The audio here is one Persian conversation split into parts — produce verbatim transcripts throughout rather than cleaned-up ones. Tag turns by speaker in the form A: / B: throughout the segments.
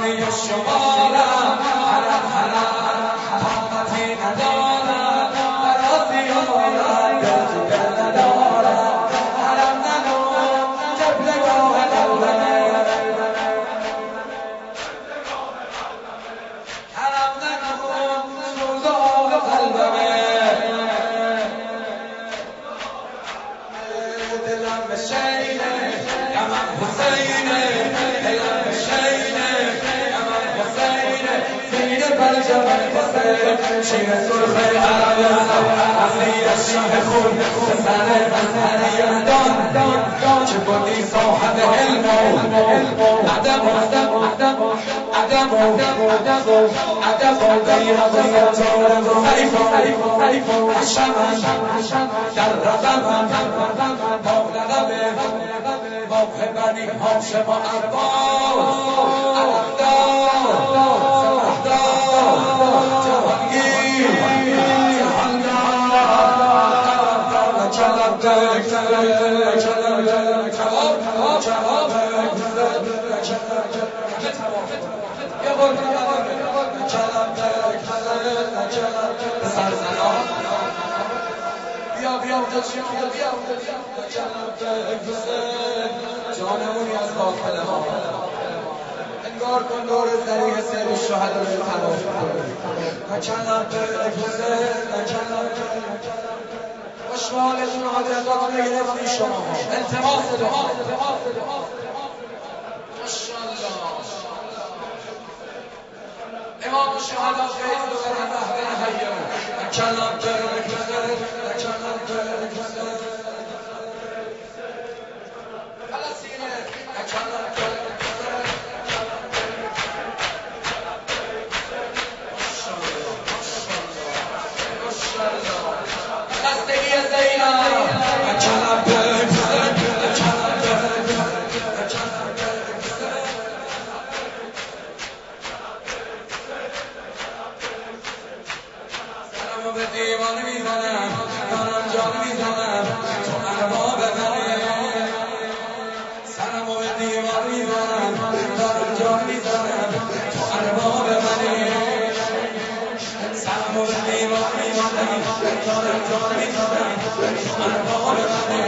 A: خانه شمارم حرم حرم طاقتی ندارم برا زیارت دل تو دل ندارم حرم ندارم جبلگاه قلبمه حرم ندارم سوزار قلبمه دلم به شینه غمم حسینه دلم به شینه غمم حسینه زیر پرچم حسین شیر سرخ عرب اصلی از شاه خون پسر مظهر یزدان چه بودی صاحب علم و ادب و ادب و ادب و ادب و غیرت و ستاره و حریف و حشم در رقم با لقب ماه بنی هاشم و عباس علمدار سپهدار جهانگیر جهاندار طرفدار کلبک کلبک سرزنان بیا بیا بیا بیا جانمونی از داخل ما انگار کن دور ذریع سیر شهدای تلاف کن نکنم به حسین نکنم خوشحالتون حاجتاتون گرفتی شما التماس دعا ماشاءالله امام شهدا فیض و رحمه حیه نکنم به حسین نکنم به حسین فلسطینه نکنم به حسین ماشاءالله ماشاءالله خستگی زینب نکنم به حسین نکنم به حسین سرمو به دیوانه میزنم دارم جان میزنم تو ارباب منه سرمو به دیوانه میزنم دارم جان میزنم تو ارباب منه سرمو به دیوانه میزنم دارم جان میزنم تو ارباب منه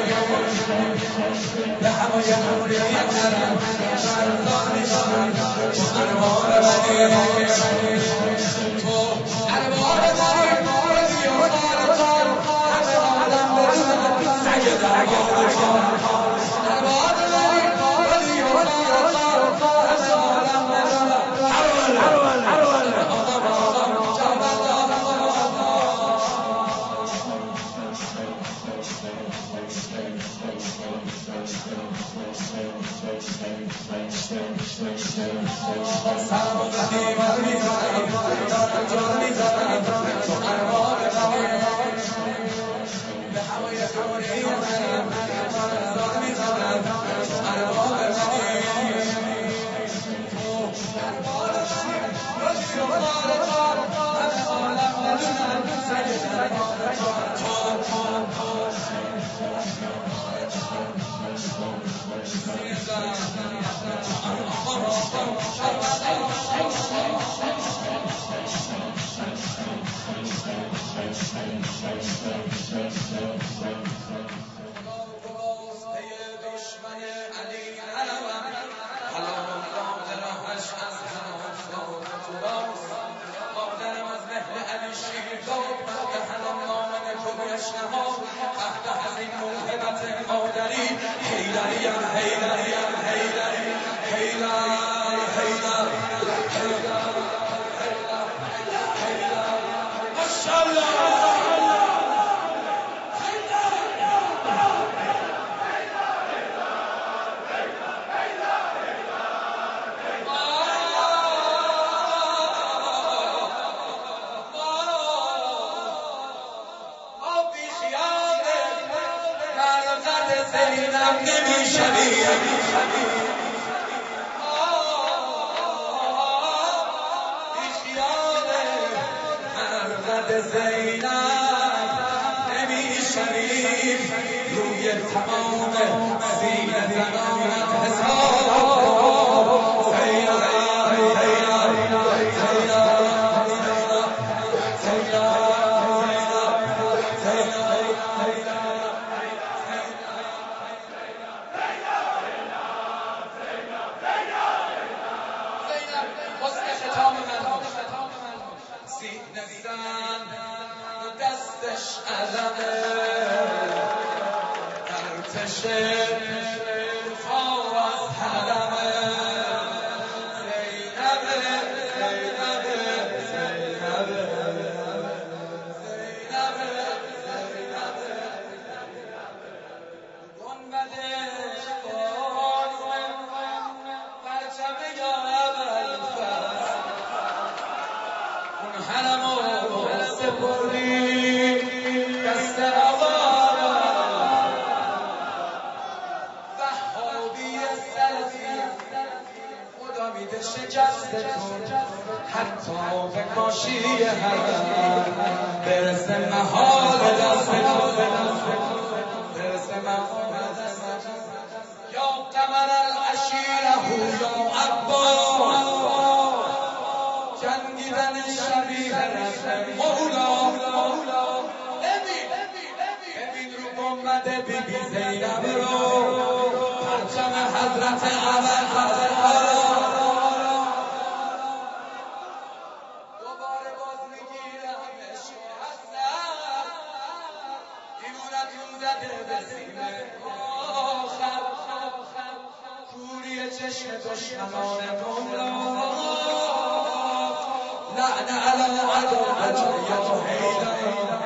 A: به همای حضوریت دارم شرزان میزنم تو ارباب منه تو ارباب منه تمام سینه زنانت حساب امید شکستتون حتی به کاشی هر برسه محال دستتون برسه محال دستتون یا قمر العشیره یا عباس جنگیدن شبیه مولا ببین رو گنبد بی بی زینب رو پرچم حضرت ابوالفضل دوباره باز میگیره همش حسن دیوونتون زده به سینه آخر کوری چشم دشمنان مولا لعنه علی عدو یا حیدر